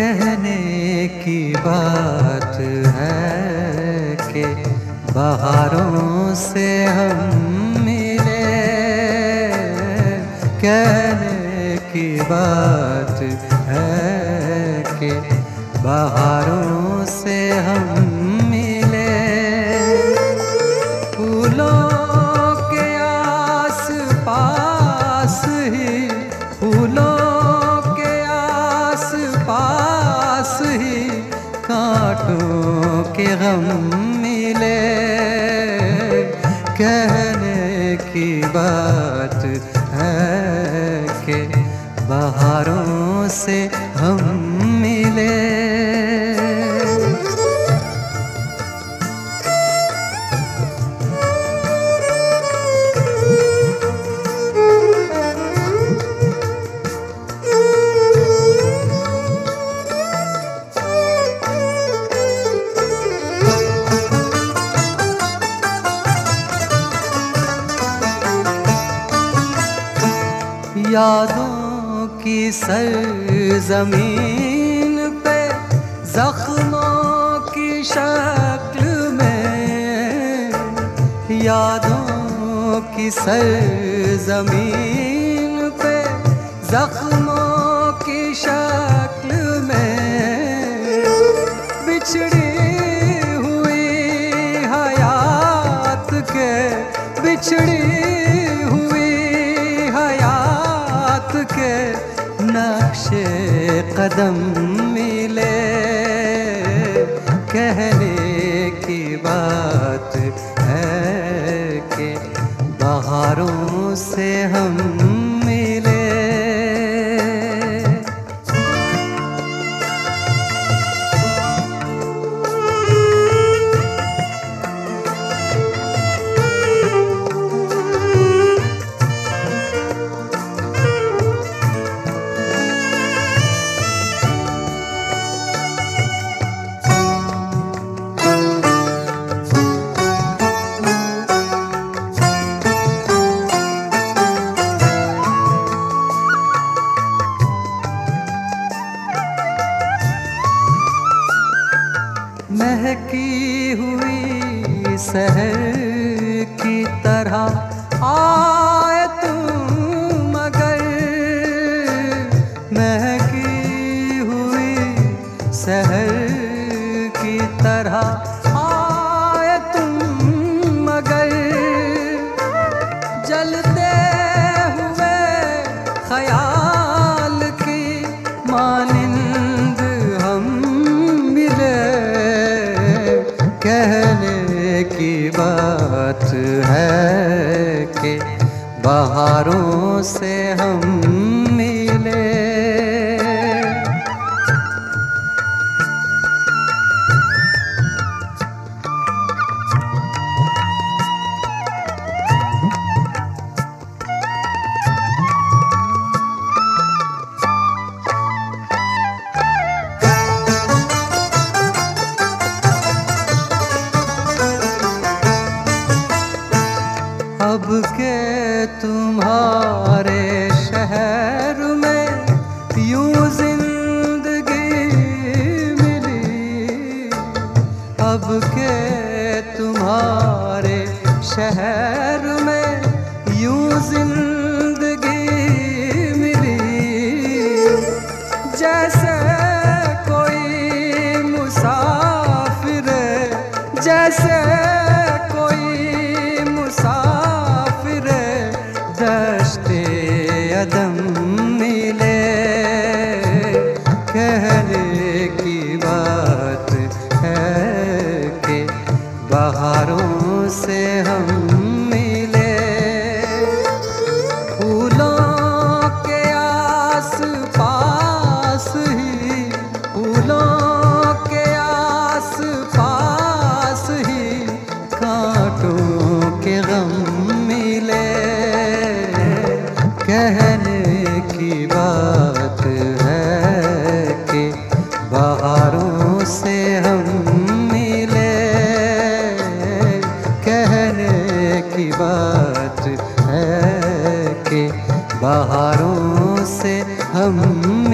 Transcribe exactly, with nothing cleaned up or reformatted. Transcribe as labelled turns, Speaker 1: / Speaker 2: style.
Speaker 1: कहने की बात है कि बहारों से हम मिले। कहने की बात है कि बहारों से हम मिले। फूलों के आस पास ही, फूलों के आस पास ही कांटों के गम मिले। कहने की बात है कि बहारों से हम मिले। यादों की सरज़मीन पे ज़ख्मों की शक्ल में, यादों की सरज़मीन पे ज़ख्मों की शक्ल में बिछड़ी हुई हयात के, बिछड़ी के नक्शे कदम मिले। कहने की बात है कि बहारों से हम मिले। महकी हुई शहर की तरह आए तुम मगर, महकी हुई शहर की तरह आए तुम मगर, जलते हुए ख्याल की मानिंद हम मिले। कहने की बात है कि बहारों से हम मिले। अब के तुम्हारे शहर में यूं जिंदगी मिली। अब के तुम्हारे शहर में यूं जिंदगी मिली। जैसे कोई मुसाफिर, जैसे कोई मुसाफिर दश्ते अदम मिले। कहने की बात है कि बहारों से हम मिले। फूलों के आस पास ही, फूलों के आस पास ही कांटों के गम मिले। कहने की बात है कि बहारों से हम मिले। कहने की बात है कि बहारों से हम